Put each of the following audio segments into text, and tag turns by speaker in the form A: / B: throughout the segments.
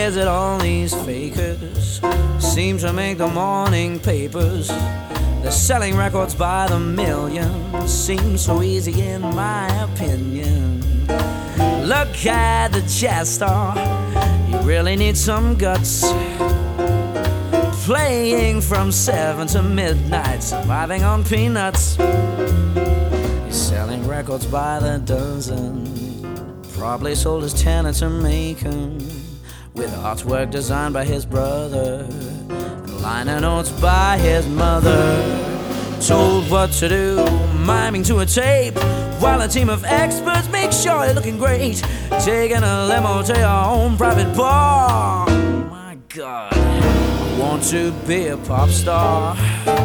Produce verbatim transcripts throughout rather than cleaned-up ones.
A: is it all these fakers seem to make the morning papers? They're selling records by the million. Seems so easy in my opinion. Look at the jazz star, you really need some guts. Playing from seven to midnight, surviving on peanuts. He's selling records by the dozen. Probably sold his tenant to Macon, with artwork designed by his brother and liner notes by his mother. Told what to do, miming to a tape, while a team of experts make sure you're looking great. Taking a limo to your own private bar. My God, I want to be a pop star.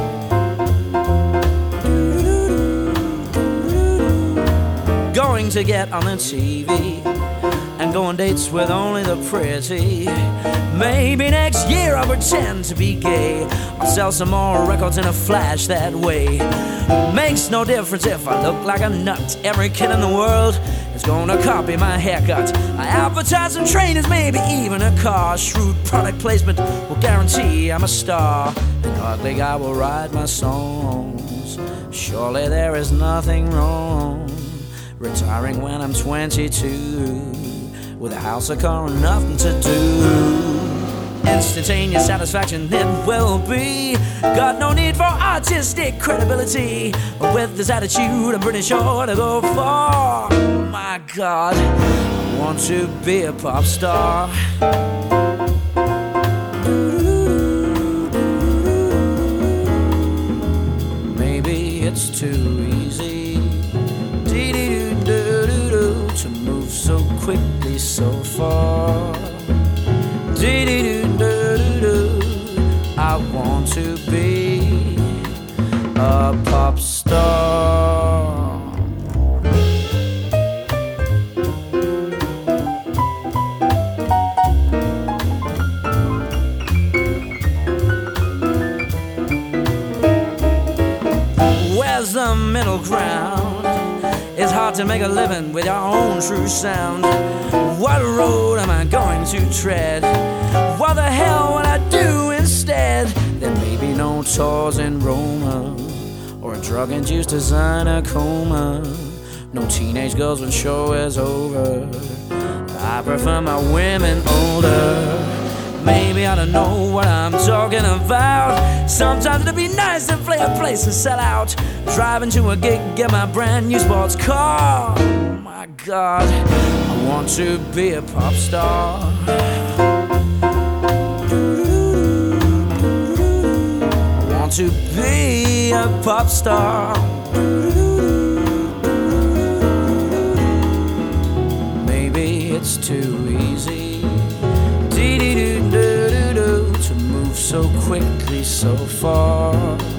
A: Going to get on the T V and go on dates with only the pretty. Maybe next year I'll pretend to be gay. I'll sell some more records in a flash that way. Makes no difference if I look like a nut. Every kid in the world is gonna copy my haircut. I advertise some trainers, maybe even a car. Shrewd product placement will guarantee I'm a star. An ugly guy will write my songs. Surely there is nothing wrong retiring when I'm twenty-two, with a house, a car, and nothing to do. Instantaneous satisfaction it will be. Got no need for artistic credibility. But with this attitude, I'm pretty sure to go far. My God, I want to be a pop star. Maybe it's too easy to move so quickly, so far. I want to be a pop star. Where's the middle ground? It's hard to make a living with your own true sound. What road am I going to tread? What the hell will I do instead? There may be no tours in Roma, or a drug-induced designer coma. No teenage girls when show is over. I prefer my women older. Maybe I don't know what I'm talking about. Sometimes it'd be nice to play a place and sell out. Driving to a gig, get my brand new sports car. Oh my God, I want to be a pop star. I want to be a pop star. Maybe it's too easy to move so quickly, so far.